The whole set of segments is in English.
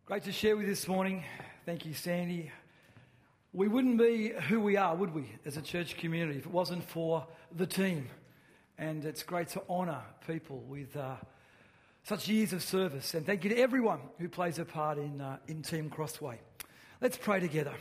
Great to share with you this morning. Thank you, Sandy. We wouldn't be who we are, would we, as a church community, if it wasn't for the team. And it's great to honour people with such years of service. And thank you to everyone who plays a part in Team Crossway. Let's pray together.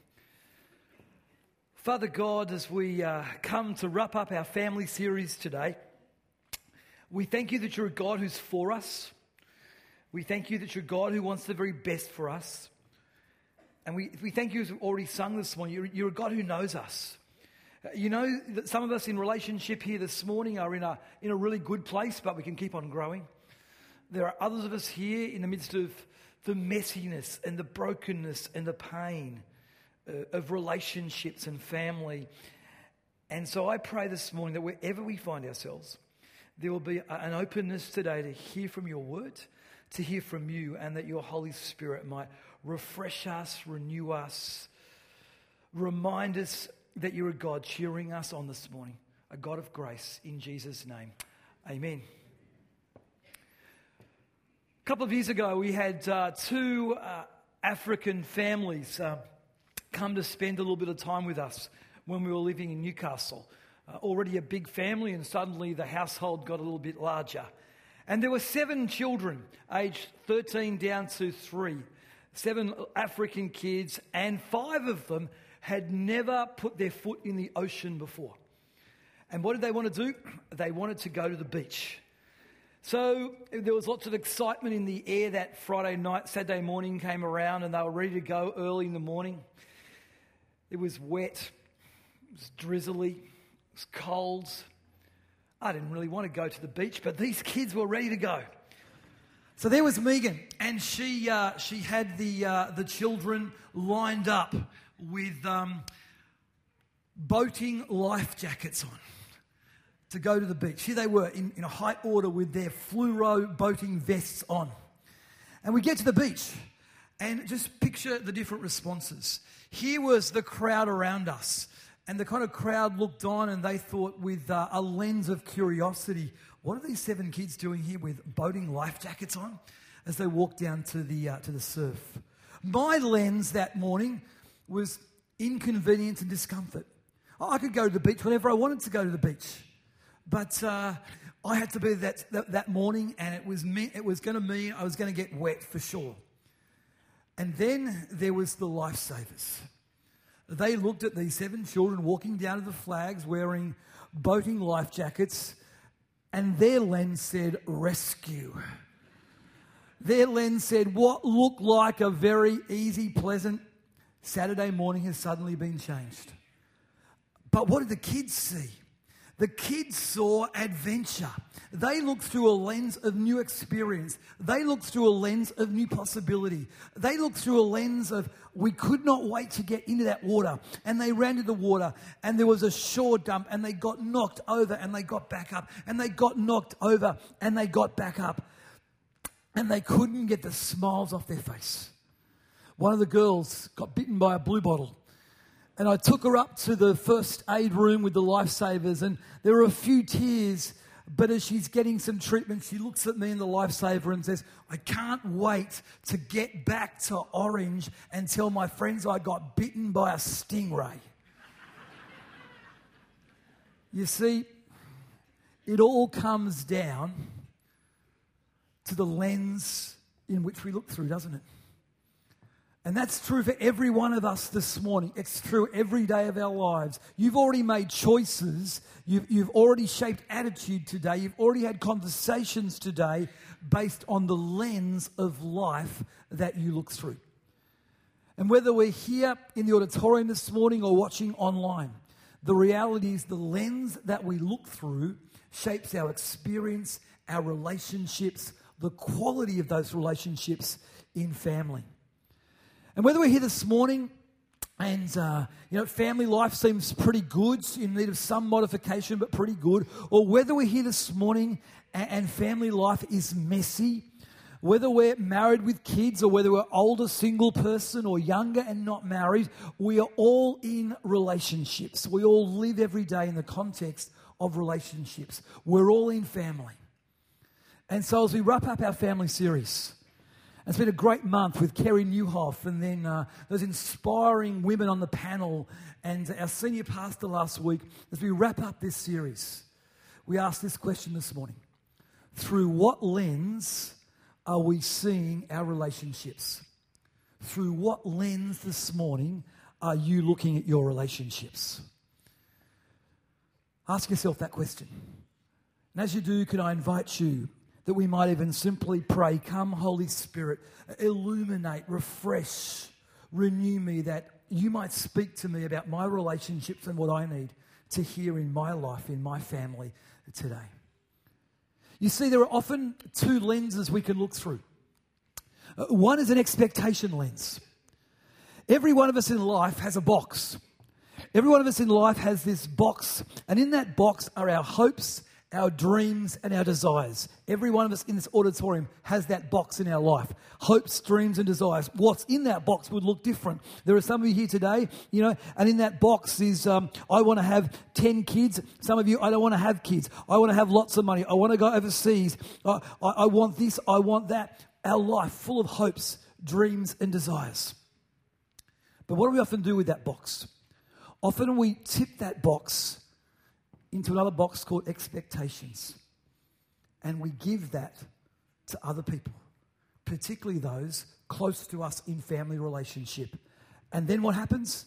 Father God, as we come to wrap up our family series today, we thank you that you're a God who's for us. We thank you that you're God who wants the very best for us. And we thank you, as we've already sung this morning, you're a God who knows us. You know that some of us in relationship here this morning are in a really good place, but we can keep on growing. There are others of us here in the midst of the messiness and the brokenness and the pain of relationships and family. And so I pray this morning that wherever we find ourselves, there will be an openness today to hear from your word, to hear from you, and that your Holy Spirit might refresh us, renew us, remind us that you're a God cheering us on this morning, a God of grace, in Jesus' name. Amen. A couple of years ago, we had two African families come to spend a little bit of time with us when we were living in Newcastle. Already a big family, and suddenly the household got a little bit larger. And there were 7 children, aged 13 down to 3. 7 African kids, and 5 of them had never put their foot in the ocean before. And what did they want to do? They wanted to go to the beach. So there was lots of excitement in the air that Friday night. Saturday morning came around and they were ready to go early in the morning. It was wet, it was drizzly, it was cold. I didn't really want to go to the beach, but these kids were ready to go. So there was Megan, and she had the children lined up with boating life jackets on to go to the beach. Here they were in a high order with their fluoro boating vests on. And we get to the beach, and just picture the different responses. Here was the crowd around us. And the kind of crowd looked on and they thought with a lens of curiosity, what are these 7 kids doing here with boating life jackets on as they walked down to the surf? My lens that morning was inconvenience and discomfort. I could go to the beach whenever I wanted to go to the beach. But I had to be that morning, and it was going to mean I was going to get wet for sure. And then there was the lifesavers. They looked at these 7 children walking down to the flags wearing boating life jackets, and their lens said rescue. Their lens said what looked like a very easy, pleasant Saturday morning has suddenly been changed. But what did the kids see? The kids saw adventure. They looked through a lens of new experience. They looked through a lens of new possibility. They looked through a lens of, we could not wait to get into that water. And they ran to the water, and there was a shore dump, and they got knocked over, and they got back up, and they got knocked over, and they got back up. And they couldn't get the smiles off their face. One of the girls got bitten by a blue bottle. And I took her up to the first aid room with the lifesavers, and there were a few tears, but as she's getting some treatment, she looks at me and the lifesaver and says, I can't wait to get back to Orange and tell my friends I got bitten by a stingray. You see, it all comes down to the lens in which we look through, doesn't it? And that's true for every one of us this morning. It's true every day of our lives. You've already made choices. You've already shaped attitude today. You've already had conversations today based on the lens of life that you look through. And whether we're here in the auditorium this morning or watching online, the reality is the lens that we look through shapes our experience, our relationships, the quality of those relationships in family. And whether we're here this morning and, family life seems pretty good, in need of some modification, but pretty good, or whether we're here this morning and family life is messy, whether we're married with kids or whether we're older, single person or younger and not married, we are all in relationships. We all live every day in the context of relationships. We're all in family. And so as we wrap up our family series, It's been a great month with Kerry Newhoff and then those inspiring women on the panel and our senior pastor last week. As we wrap up this series, we asked this question this morning. Through what lens are we seeing our relationships? Through what lens this morning are you looking at your relationships? Ask yourself that question. And as you do, can I invite you that we might even simply pray, come Holy Spirit, illuminate, refresh, renew me, that you might speak to me about my relationships and what I need to hear in my life, in my family today. You see, there are often two lenses we can look through. One is an expectation lens. Every one of us in life has a box. Every one of us in life has this box, and in that box are our hopes, our dreams, and our desires. Every one of us in this auditorium has that box in our life. Hopes, dreams, and desires. What's in that box would look different. There are some of you here today, and in that box is, I want to have 10 kids. Some of you, I don't want to have kids. I want to have lots of money. I want to go overseas. I want this, I want that. Our life full of hopes, dreams, and desires. But what do we often do with that box? Often we tip that box into another box called expectations. And we give that to other people, particularly those close to us in family relationship. And then what happens?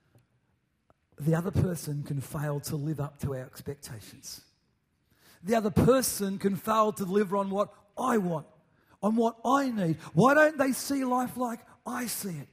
The other person can fail to live up to our expectations. The other person can fail to deliver on what I want, on what I need. Why don't they see life like I see it?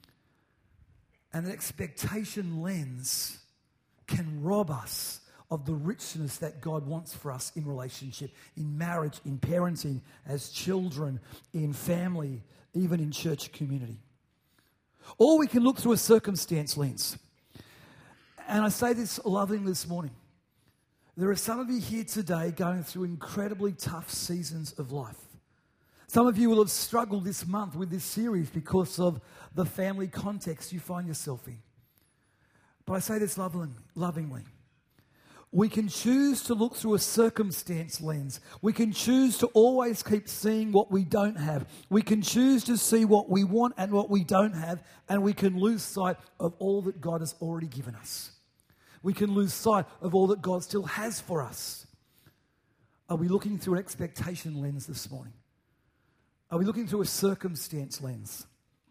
And the expectation lens can rob us of the richness that God wants for us in relationship, in marriage, in parenting, as children, in family, even in church community. Or we can look through a circumstance lens. And I say this lovingly this morning. There are some of you here today going through incredibly tough seasons of life. Some of you will have struggled this month with this series because of the family context you find yourself in. But I say this lovingly. We can choose to look through a circumstance lens. We can choose to always keep seeing what we don't have. We can choose to see what we want and what we don't have, and we can lose sight of all that God has already given us. We can lose sight of all that God still has for us. Are we looking through an expectation lens this morning? Are we looking through a circumstance lens?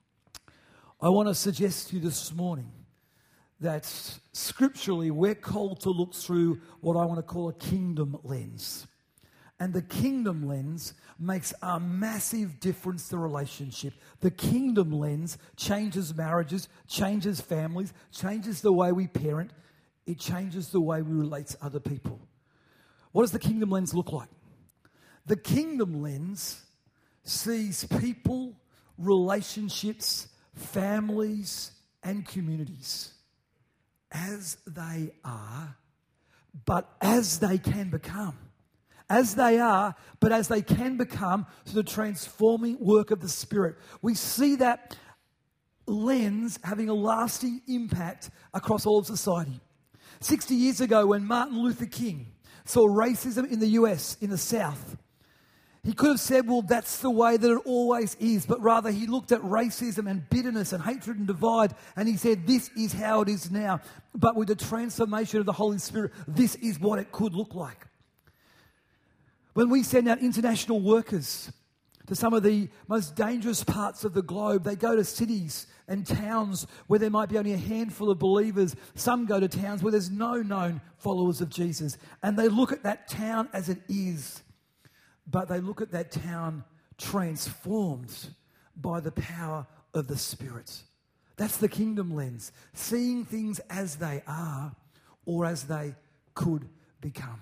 I want to suggest to you this morning that scripturally we're called to look through what I want to call a kingdom lens. And the kingdom lens makes a massive difference to relationship. The kingdom lens changes marriages, changes families, changes the way we parent. It changes the way we relate to other people. What does the kingdom lens look like? The kingdom lens sees people, relationships, families, and communities as they are, but as they can become. As they are, but as they can become through the transforming work of the Spirit. We see that lens having a lasting impact across all of society. 60 years ago, when Martin Luther King saw racism in the US, in the South, he could have said, well, that's the way that it always is. But rather, he looked at racism and bitterness and hatred and divide, and he said, this is how it is now. But with the transformation of the Holy Spirit, this is what it could look like. When we send out international workers to some of the most dangerous parts of the globe, they go to cities and towns where there might be only a handful of believers. Some go to towns where there's no known followers of Jesus. And they look at that town as it is. But they look at that town transformed by the power of the Spirit. That's the kingdom lens. Seeing things as they are or as they could become.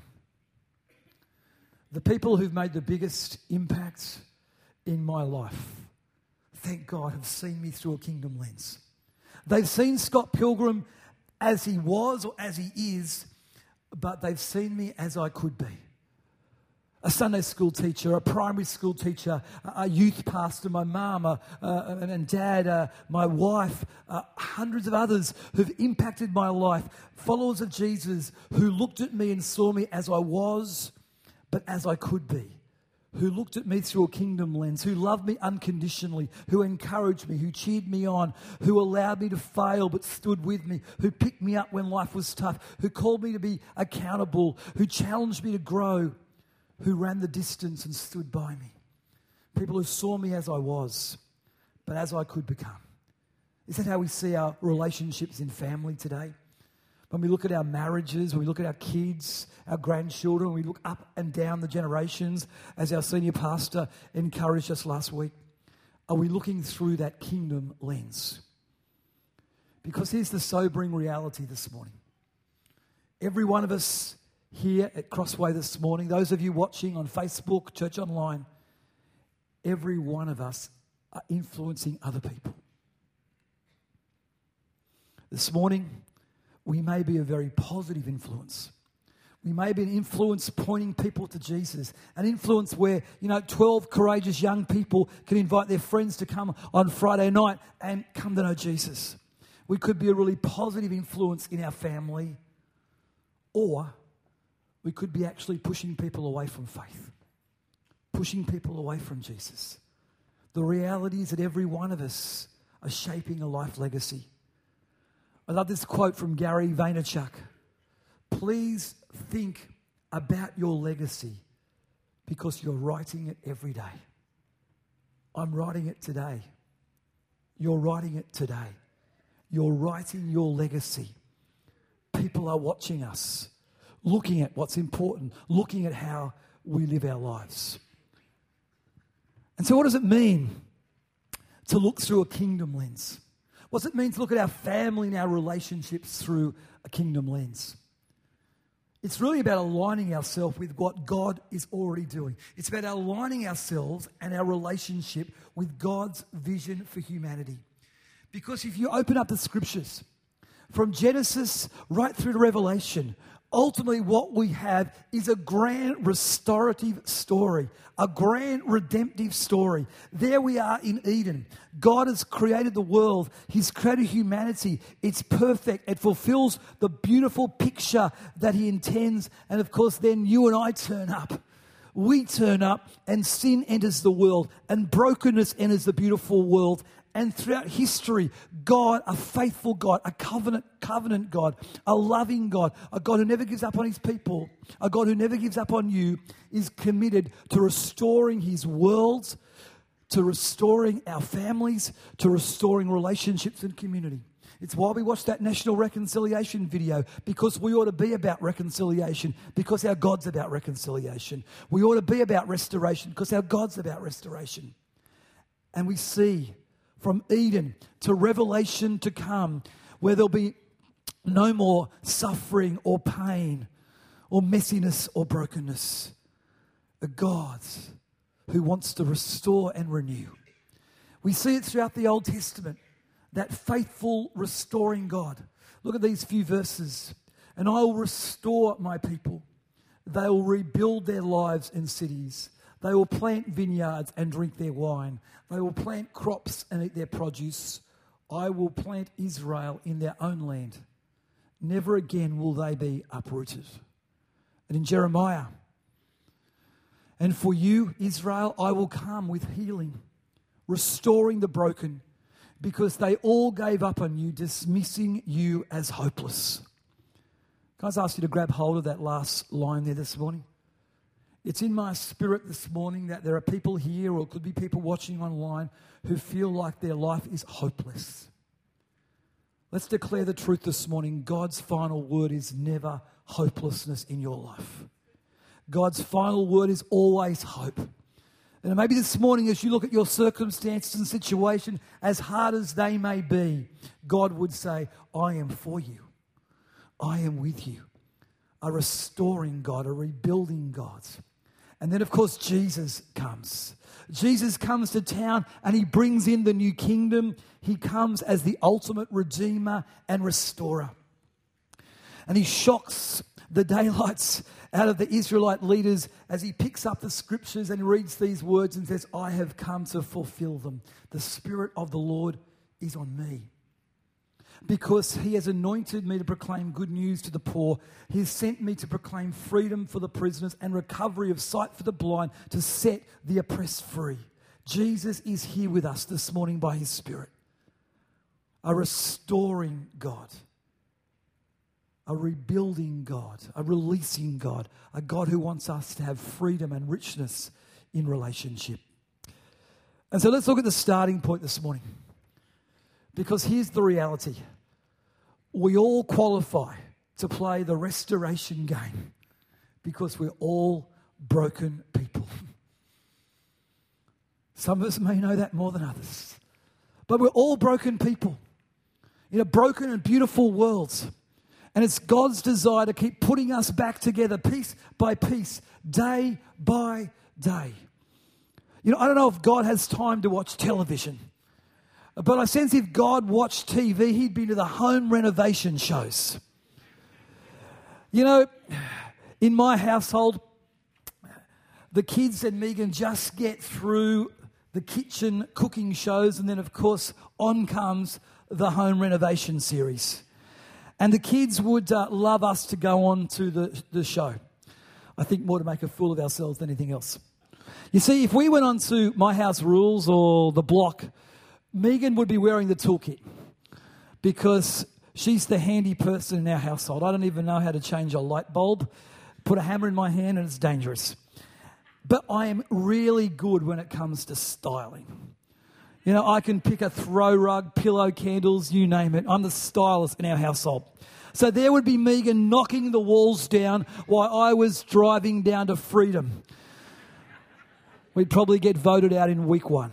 The people who've made the biggest impact in my life, thank God, have seen me through a kingdom lens. They've seen Scott Pilgrim as he was or as he is, but they've seen me as I could be. A Sunday school teacher, a primary school teacher, a youth pastor, my mum and dad, my wife, hundreds of others who've impacted my life, followers of Jesus who looked at me and saw me as I was, but as I could be, who looked at me through a kingdom lens, who loved me unconditionally, who encouraged me, who cheered me on, who allowed me to fail but stood with me, who picked me up when life was tough, who called me to be accountable, who challenged me to grow, who ran the distance and stood by me. People who saw me as I was, but as I could become. Is that how we see our relationships in family today? When we look at our marriages, when we look at our kids, our grandchildren, we look up and down the generations, as our senior pastor encouraged us last week, are we looking through that kingdom lens? Because here's the sobering reality this morning. Every one of us here at Crossway this morning, those of you watching on Facebook, Church Online, every one of us are influencing other people. This morning, we may be a very positive influence. We may be an influence pointing people to Jesus. An influence where, 12 courageous young people can invite their friends to come on Friday night and come to know Jesus. We could be a really positive influence in our family, or we could be actually pushing people away from faith, pushing people away from Jesus. The reality is that every one of us are shaping a life legacy. I love this quote from Gary Vaynerchuk. Please think about your legacy because you're writing it every day. I'm writing it today. You're writing it today. You're writing your legacy. People are watching us, looking at what's important, looking at how we live our lives. And so what does it mean to look through a kingdom lens? What does it mean to look at our family and our relationships through a kingdom lens? It's really about aligning ourselves with what God is already doing. It's about aligning ourselves and our relationship with God's vision for humanity. Because if you open up the scriptures, from Genesis right through to Revelation, ultimately what we have is a grand restorative story, a grand redemptive story. There we are in Eden. God has created the world. He's created humanity. It's perfect. It fulfills the beautiful picture that he intends. And of course, then you and I turn up. We turn up and sin enters the world and brokenness enters the beautiful world. And throughout history, God, a faithful God, a covenant God, a loving God, a God who never gives up on his people, a God who never gives up on you, is committed to restoring his world, to restoring our families, to restoring relationships and community. It's why we watched that National Reconciliation video, because we ought to be about reconciliation, because our God's about reconciliation. We ought to be about restoration, because our God's about restoration. And we see from Eden to Revelation to come, where there'll be no more suffering or pain or messiness or brokenness. A God who wants to restore and renew. We see it throughout the Old Testament, that faithful, restoring God. Look at these few verses. And I will restore my people. They will rebuild their lives and cities. They will plant vineyards and drink their wine. They will plant crops and eat their produce. I will plant Israel in their own land. Never again will they be uprooted. And in Jeremiah, and for you, Israel, I will come with healing, restoring the broken, because they all gave up on you, dismissing you as hopeless. Can I just ask you to grab hold of that last line there this morning? It's in my spirit this morning that there are people here, or it could be people watching online, who feel like their life is hopeless. Let's declare the truth this morning. God's final word is never hopelessness in your life. God's final word is always hope. And maybe this morning, as you look at your circumstances and situation, as hard as they may be, God would say, I am for you. I am with you. A restoring God, a rebuilding God. And then, of course, Jesus comes. Jesus comes to town and he brings in the new kingdom. He comes as the ultimate redeemer and restorer. And he shocks the daylights out of the Israelite leaders as he picks up the scriptures and reads these words and says, I have come to fulfill them. The Spirit of the Lord is on me. because he has anointed me to proclaim good news to the poor. He has sent me to proclaim freedom for the prisoners and recovery of sight for the blind, to set the oppressed free. Jesus is here with us this morning by his Spirit. A restoring God, a rebuilding God, a releasing God, a God who wants us to have freedom and richness in relationship. And so let's look at the starting point this morning. Because here's the reality. We all qualify to play the restoration game because we're all broken people. Some of us may know that more than others. But we're all broken people in a broken and beautiful world. And it's God's desire to keep putting us back together piece by piece, day by day. You know, I don't know if God has time to watch television. But I sense if God watched TV, he'd be to the home renovation shows. You know, in my household, the kids and Megan just get through the kitchen cooking shows, and then, of course, on comes the home renovation series. And the kids would love us to go on to the show. I think more to make a fool of ourselves than anything else. You see, if we went on to My House Rules or The Block, Megan would be wearing the toolkit because she's the handy person in our household. I don't even know how to change a light bulb. Put a hammer in my hand and it's dangerous. But I am really good when it comes to styling. You know, I can pick a throw rug, pillow, candles, you name it. I'm the stylist in our household. So there would be Megan knocking the walls down while I was driving down to Freedom. We'd probably get voted out in week 1.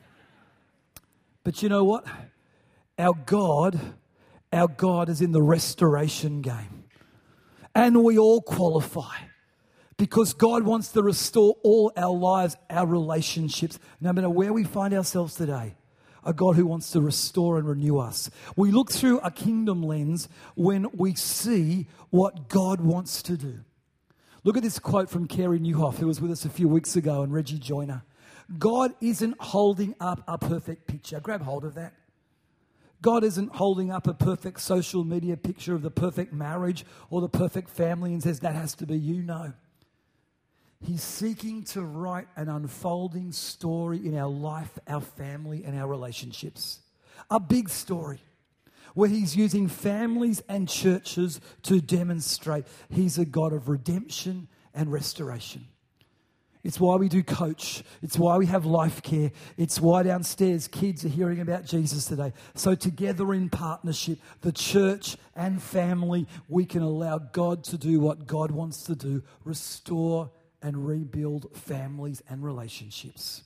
But you know what? Our God is in the restoration game. And we all qualify because God wants to restore all our lives, our relationships, no matter where we find ourselves today. A God who wants to restore and renew us. We look through a kingdom lens when we see what God wants to do. Look at this quote from Carey Nieuwhof, who was with us a few weeks ago, and Reggie Joyner. God isn't holding up a perfect picture. Grab hold of that. God isn't holding up a perfect social media picture of the perfect marriage or the perfect family and says that has to be you. No. He's seeking to write an unfolding story in our life, our family, and our relationships. A big story where he's using families and churches to demonstrate he's a God of redemption and restoration. It's why we do coach. It's why we have life care. It's why downstairs kids are hearing about Jesus today. So together in partnership, the church and family, we can allow God to do what God wants to do, restore and rebuild families and relationships.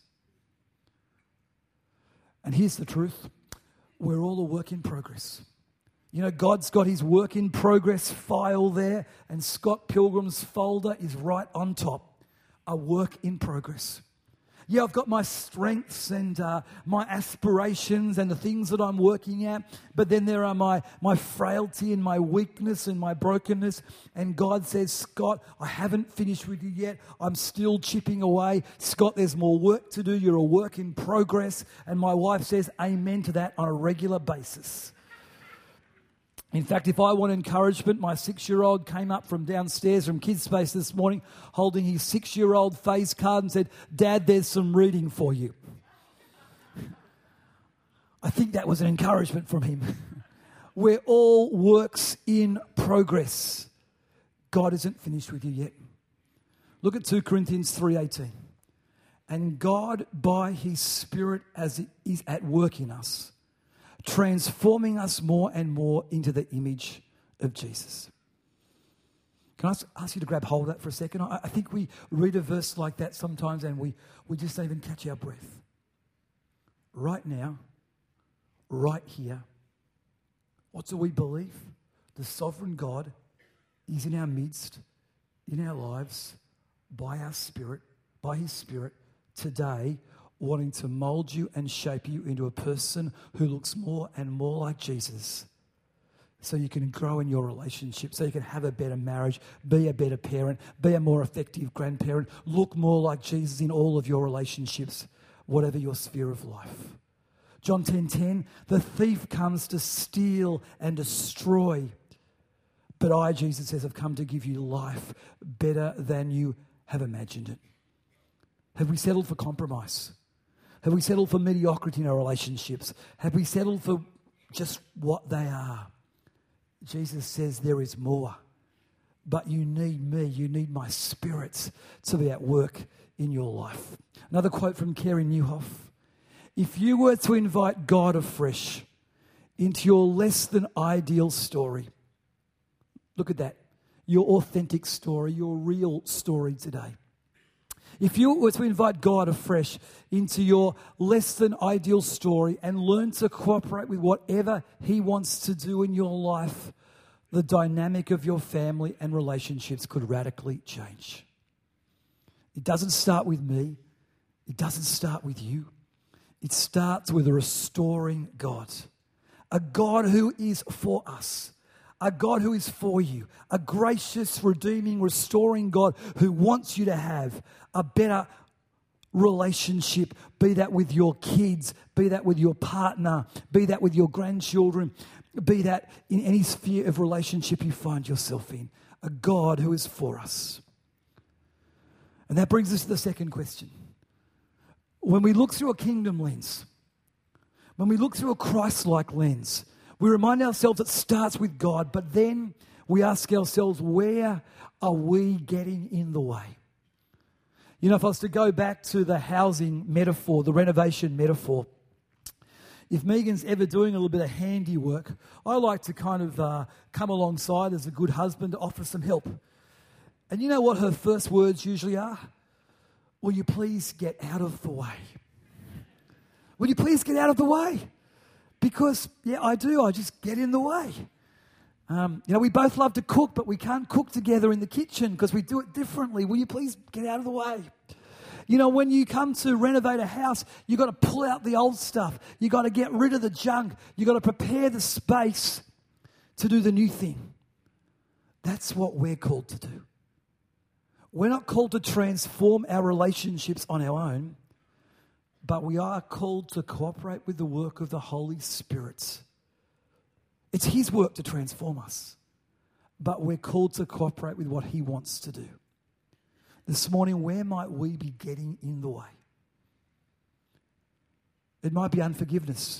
And here's the truth. We're all a work in progress. You know, God's got his work in progress file there, and Scott Pilgrim's folder is right on top. A work in progress. Yeah, I've got my strengths and my aspirations and the things that I'm working at, but then there are my frailty and my weakness and my brokenness. And God says, Scott, I haven't finished with you yet. I'm still chipping away. Scott, there's more work to do. You're a work in progress. And my wife says amen to that on a regular basis. In fact, if I want encouragement, my 6-year-old came up from downstairs from Kids Space this morning holding his 6-year-old face card and said, Dad, there's some reading for you. I think that was an encouragement from him. We're all works in progress. God isn't finished with you yet. Look at 2 Corinthians 3:18. And God, by his Spirit, as it is at work in us, transforming us more and more into the image of Jesus. Can I ask you to grab hold of that for a second? I think we read a verse like that sometimes and we just don't even catch our breath. Right now, right here, what do we believe? The sovereign God is in our midst, in our lives, by our Spirit, by his Spirit, today, wanting to mold you and shape you into a person who looks more and more like Jesus, so you can grow in your relationship, so you can have a better marriage, be a better parent, be a more effective grandparent, look more like Jesus in all of your relationships, whatever your sphere of life. John 10:10, the thief comes to steal and destroy. But I, Jesus says, have come to give you life better than you have imagined it. Have we settled for compromise? Have we settled for mediocrity in our relationships? Have we settled for just what they are? Jesus says there is more. But you need me, you need my Spirit to be at work in your life. Another quote from Carey Nieuwhof. If you were to invite God afresh into your less than ideal story, look at that, your authentic story, your real story today. If you were to invite God afresh into your less than ideal story and learn to cooperate with whatever He wants to do in your life, the dynamic of your family and relationships could radically change. It doesn't start with me. It doesn't start with you. It starts with a restoring God. A God who is for us. A God who is for you. A gracious, redeeming, restoring God who wants you to have a better relationship, be that with your kids, be that with your partner, be that with your grandchildren, be that in any sphere of relationship you find yourself in. A God who is for us. And that brings us to the second question. When we look through a kingdom lens, when we look through a Christ-like lens, we remind ourselves it starts with God, but then we ask ourselves, where are we getting in the way? You know, if I was to go back to the housing metaphor, the renovation metaphor, if Megan's ever doing a little bit of handiwork, I like to kind of come alongside as a good husband to offer some help. And you know what her first words usually are? Will you please get out of the way? Will you please get out of the way? Because, yeah, I do. I just get in the way. We both love to cook, but we can't cook together in the kitchen because we do it differently. Will you please get out of the way? You know, when you come to renovate a house, you've got to pull out the old stuff. You've got to get rid of the junk. You've got to prepare the space to do the new thing. That's what we're called to do. We're not called to transform our relationships on our own, but we are called to cooperate with the work of the Holy Spirit. It's His work to transform us, but we're called to cooperate with what He wants to do. This morning, where might we be getting in the way? It might be unforgiveness.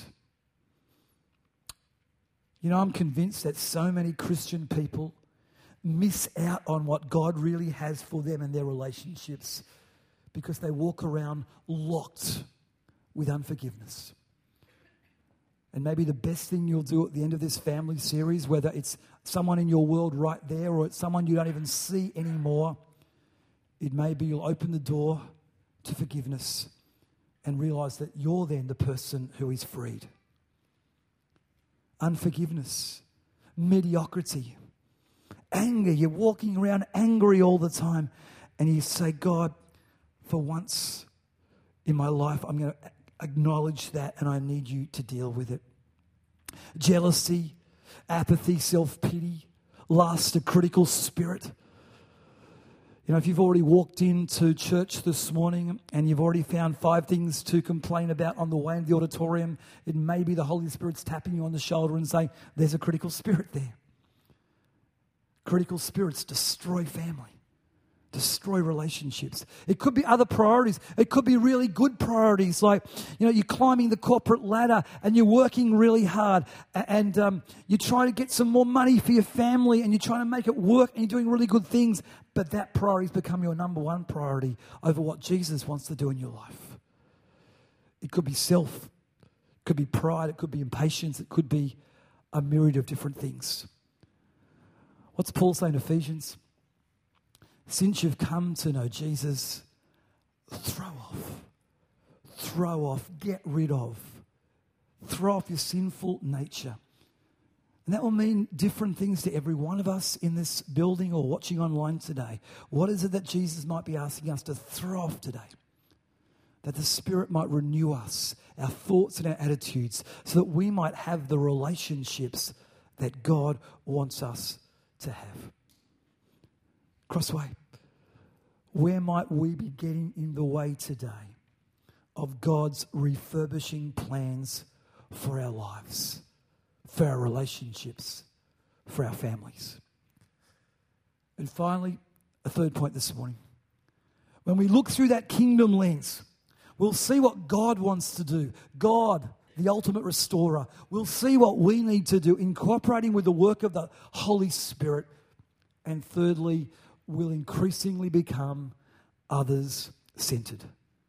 You know, I'm convinced that so many Christian people miss out on what God really has for them and their relationships because they walk around locked with unforgiveness. And maybe the best thing you'll do at the end of this family series, whether it's someone in your world right there or it's someone you don't even see anymore, it may be you'll open the door to forgiveness and realize that you're then the person who is freed. Unforgiveness, mediocrity, anger. You're walking around angry all the time and you say, God, for once in my life, I'm going to acknowledge that and I need you to deal with it. Jealousy, apathy, self-pity, lust, a critical spirit. You know, if you've already walked into church this morning and you've already found 5 things to complain about on the way into the auditorium, it may be the Holy Spirit's tapping you on the shoulder and saying, there's a critical spirit there. Critical spirits destroy family, destroy relationships. It could be other priorities. It could be really good priorities, like, you know, you're climbing the corporate ladder and you're working really hard and you're trying to get some more money for your family and you're trying to make it work and you're doing really good things, but that priority's become your number one priority over what Jesus wants to do in your life. It could be self, it could be pride, it could be impatience, it could be a myriad of different things. What's Paul saying in Ephesians? Since you've come to know Jesus, throw off, get rid of, throw off your sinful nature. And that will mean different things to every one of us in this building or watching online today. What is it that Jesus might be asking us to throw off today? That the Spirit might renew us, our thoughts and our attitudes, so that we might have the relationships that God wants us to have. Crossway, where might we be getting in the way today of God's refurbishing plans for our lives, for our relationships, for our families. And finally, a third point this morning. When we look through that kingdom lens, we'll see what God wants to do. God, the ultimate restorer, we'll see what we need to do in cooperating with the work of the Holy Spirit. And thirdly, we'll increasingly become others-centered.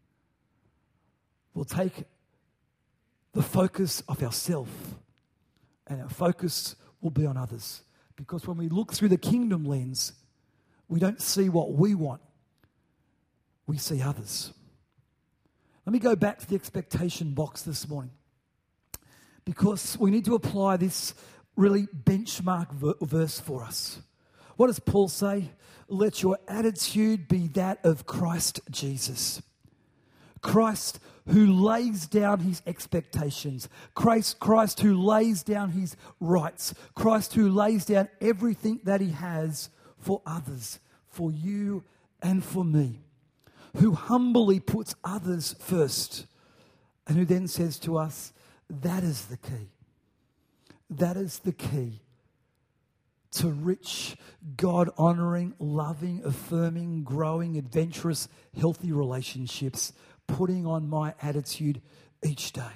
We'll take the focus of ourselves and our focus will be on others. Because when we look through the kingdom lens, we don't see what we want. We see others. Let me go back to the expectation box this morning. Because we need to apply this really benchmark verse for us. What does Paul say? Let your attitude be that of Christ Jesus. Christ who lays down his expectations. Christ who lays down his rights. Christ who lays down everything that he has for others, for you and for me. Who humbly puts others first. And who then says to us, that is the key. That is the key to rich, God-honouring, loving, affirming, growing, adventurous, healthy relationships, putting on my attitude each day.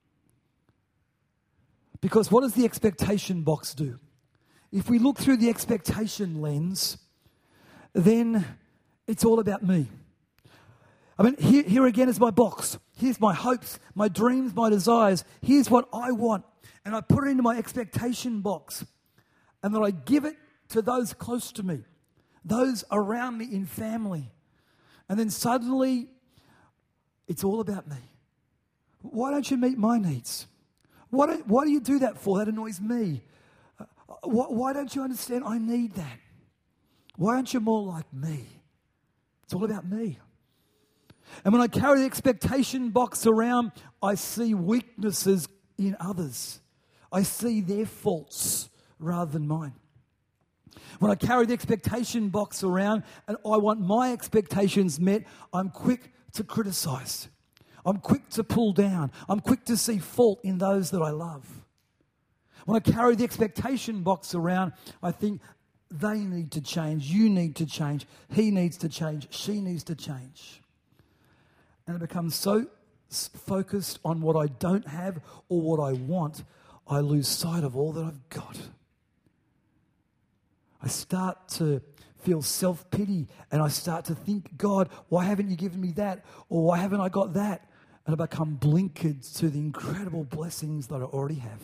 Because what does the expectation box do? If we look through the expectation lens, then it's all about me. I mean, here again is my box. Here's my hopes, my dreams, my desires. Here's what I want. And I put it into my expectation box. And then I give it to those close to me, those around me in family. And then suddenly, it's all about me. Why don't you meet my needs? Why do you do that for? That annoys me. Why don't you understand I need that? Why aren't you more like me? It's all about me. And when I carry the expectation box around, I see weaknesses in others. I see their faults rather than mine. When I carry the expectation box around and I want my expectations met, I'm quick to criticize. I'm quick to pull down. I'm quick to see fault in those that I love. When I carry the expectation box around, I think they need to change, you need to change, he needs to change, she needs to change. And I become so focused on what I don't have or what I want, I lose sight of all that I've got. I start to feel self-pity and I start to think, God, why haven't you given me that? Or why haven't I got that? And I become blinkered to the incredible blessings that I already have.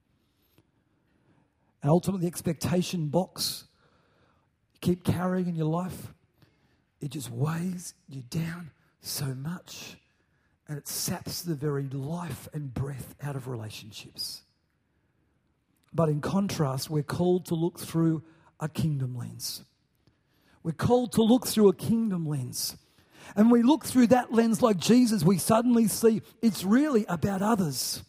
And ultimately, the expectation box you keep carrying in your life, it just weighs you down so much and it saps the very life and breath out of relationships. But in contrast, we're called to look through a kingdom lens. We're called to look through a kingdom lens. And we look through that lens like Jesus, we suddenly see it's really about others.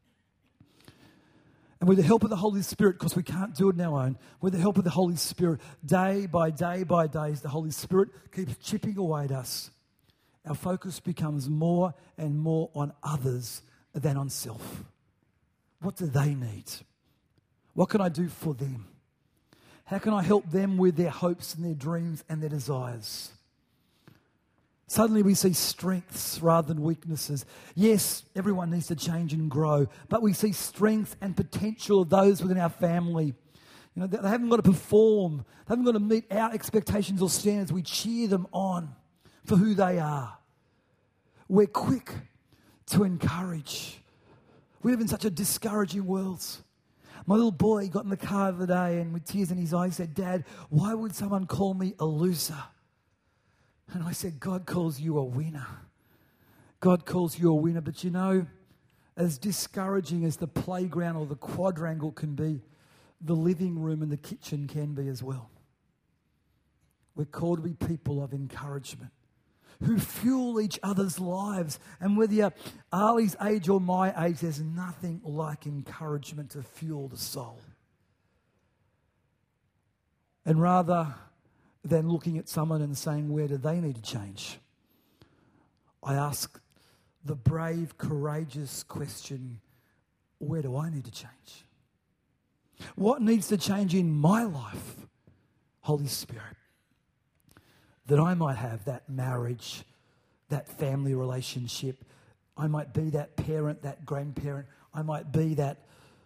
And with the help of the Holy Spirit, because we can't do it on our own, with the help of the Holy Spirit, day by day by day, as the Holy Spirit keeps chipping away at us, our focus becomes more and more on others than on self. What do they need? What can I do for them? How can I help them with their hopes and their dreams and their desires? Suddenly we see strengths rather than weaknesses. Yes, everyone needs to change and grow, but we see strength and potential of those within our family. You know, they haven't got to perform. They haven't got to meet our expectations or standards. We cheer them on for who they are. We're quick to encourage. We live in such a discouraging world. My little boy got in the car the other day and with tears in his eyes said, Dad, why would someone call me a loser? And I said, God calls you a winner. God calls you a winner. But you know, as discouraging as the playground or the quadrangle can be, the living room and the kitchen can be as well. We're called to be people of encouragement who fuel each other's lives. And whether you're Ali's age or my age, there's nothing like encouragement to fuel the soul. And rather than looking at someone and saying, where do they need to change? I ask the brave, courageous question, where do I need to change? What needs to change in my life, Holy Spirit, that I might have that marriage, that family relationship. I might be that parent, that grandparent. I might be that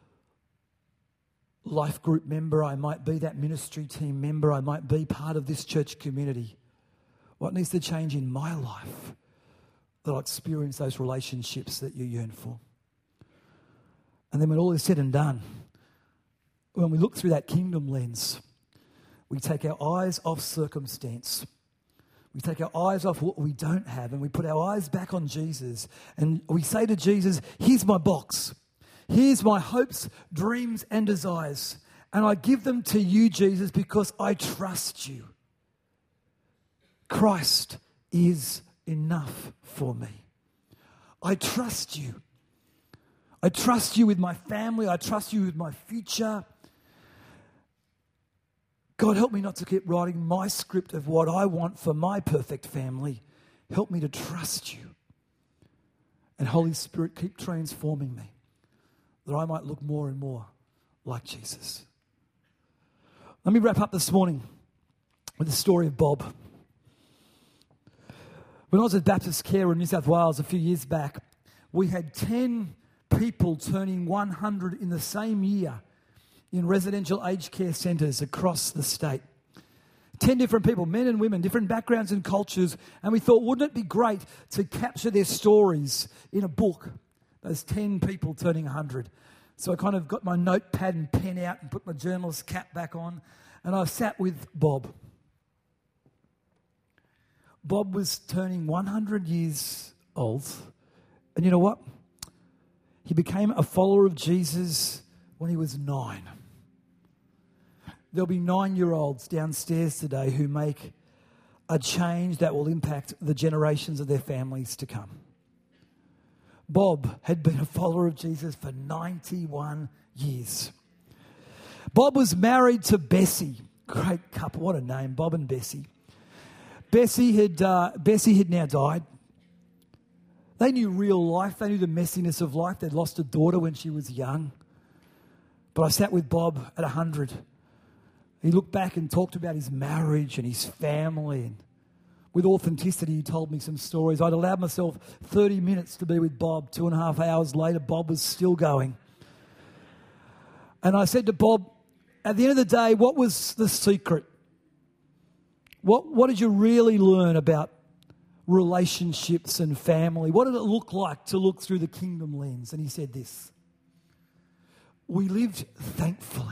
life group member. I might be that ministry team member. I might be part of this church community. What needs to change in my life that I'll experience those relationships that you yearn for? And then when all is said and done, when we look through that kingdom lens, we take our eyes off circumstance. We take our eyes off what we don't have and we put our eyes back on Jesus. And we say to Jesus, here's my box. Here's my hopes, dreams and desires. And I give them to you, Jesus, because I trust you. Christ is enough for me. I trust you. I trust you with my family. I trust you with my future. God, help me not to keep writing my script of what I want for my perfect family. Help me to trust you. And Holy Spirit, keep transforming me that I might look more and more like Jesus. Let me wrap up this morning with the story of Bob. When I was at Baptist Care in New South Wales a few years back, we had 10 people turning 100 in the same year in residential aged care centres across the state. 10 different people, men and women, different backgrounds and cultures, and we thought, wouldn't it be great to capture their stories in a book, those 10 people turning 100. So I kind of got my notepad and pen out and put my journalist cap back on, and I sat with Bob. Bob was turning 100 years old, and you know what? He became a follower of Jesus when he was 9. There'll be 9-year-olds downstairs today who make a change that will impact the generations of their families to come. Bob had been a follower of Jesus for 91 years. Bob was married to Bessie. Great couple, what a name, Bob and Bessie. Bessie had now died. They knew real life. They knew the messiness of life. They'd lost a daughter when she was young. But I sat with Bob at 100. He looked back and talked about his marriage and his family. And with authenticity, he told me some stories. I'd allowed myself 30 minutes to be with Bob. 2.5 hours later, Bob was still going. And I said to Bob, at the end of the day, what was the secret? What did you really learn about relationships and family? What did it look like to look through the kingdom lens? And he said this: we lived thankfully.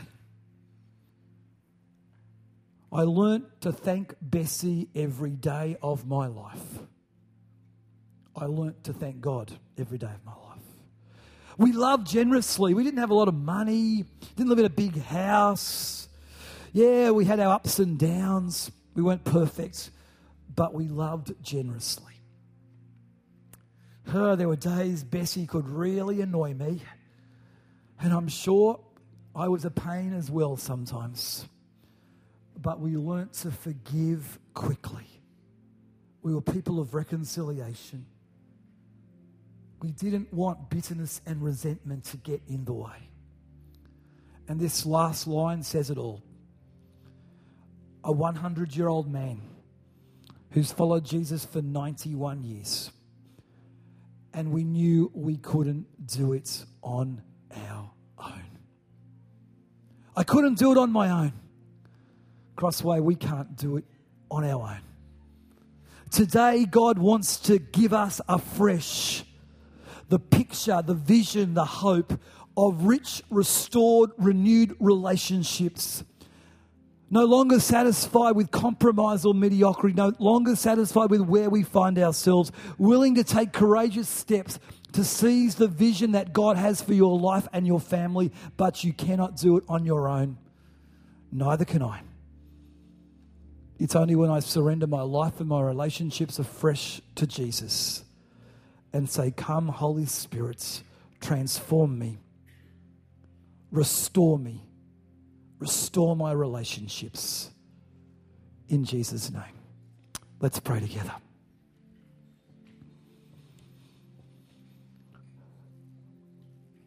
I learnt to thank Bessie every day of my life. I learnt to thank God every day of my life. We loved generously. We didn't have a lot of money, didn't live in a big house. Yeah, we had our ups and downs. We weren't perfect, but we loved generously. There were days Bessie could really annoy me, and I'm sure I was a pain as well sometimes. But we learnt to forgive quickly. We were people of reconciliation. We didn't want bitterness and resentment to get in the way. And this last line says it all. A 100-year-old man who's followed Jesus for 91 years. And we knew we couldn't do it on our own. I couldn't do it on my own. Crossway, we can't do it on our own. Today, God wants to give us afresh the picture, the vision, the hope of rich, restored, renewed relationships. No longer satisfied with compromise or mediocrity, no longer satisfied with where we find ourselves, willing to take courageous steps to seize the vision that God has for your life and your family, but you cannot do it on your own. Neither can I. It's only when I surrender my life and my relationships afresh to Jesus and say, come, Holy Spirit, transform me, restore my relationships in Jesus' name. Let's pray together.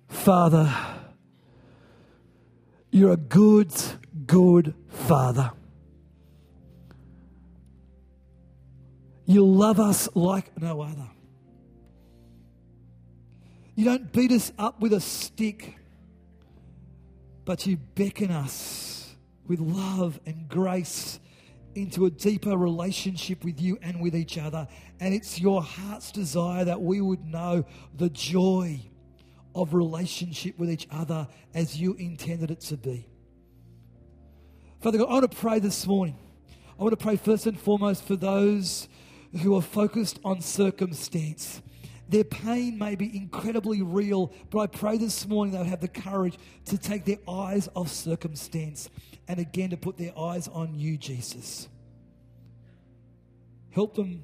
Father, you're a good, good Father. You love us like no other. You don't beat us up with a stick, but you beckon us with love and grace into a deeper relationship with you and with each other. And it's your heart's desire that we would know the joy of relationship with each other as you intended it to be. Father God, I want to pray this morning. I want to pray first and foremost for those who are focused on circumstance. Their pain may be incredibly real, but I pray this morning they'll have the courage to take their eyes off circumstance and again to put their eyes on you, Jesus. Help them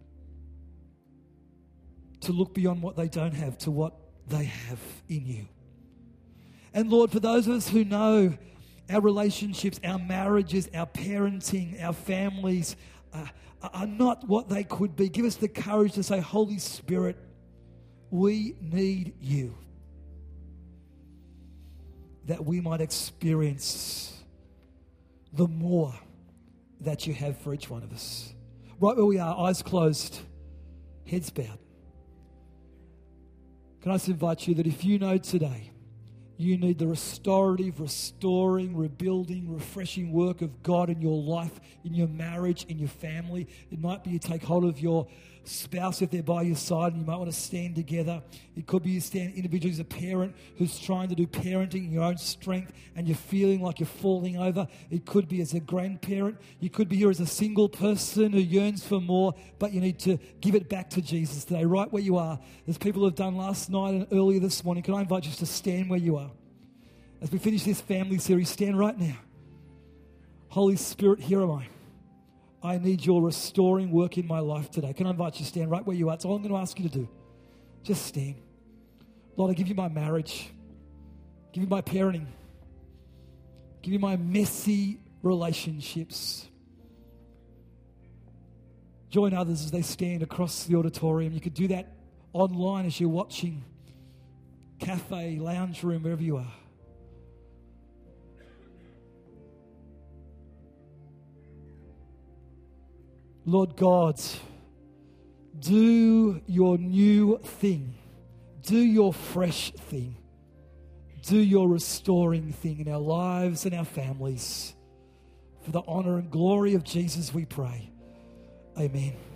to look beyond what they don't have to what they have in you. And Lord, for those of us who know our relationships, our marriages, our parenting, our families are not what they could be, give us the courage to say, Holy Spirit, we need you, that we might experience the more that you have for each one of us. Right where we are, eyes closed, heads bowed. Can I just invite you that if you know today you need the restorative, restoring, rebuilding, refreshing work of God in your life, in your marriage, in your family. It might be you take hold of your spouse if they're by your side and you might want to stand together. It could be you stand individually as a parent who's trying to do parenting in your own strength and you're feeling like you're falling over. It could be as a grandparent. You could be here as a single person who yearns for more, but you need to give it back to Jesus today, right where you are. As people have done last night and earlier this morning, can I invite you to stand where you are? As we finish this family series, stand right now. Holy Spirit, here am I. I need your restoring work in my life today. Can I invite you to stand right where you are? That's all I'm going to ask you to do. Just stand. Lord, I give you my marriage. Give you my parenting. Give you my messy relationships. Join others as they stand across the auditorium. You could do that online as you're watching. Cafe, lounge room, wherever you are. Lord God, do your new thing. Do your fresh thing. Do your restoring thing in our lives and our families. For the honor and glory of Jesus we pray. Amen.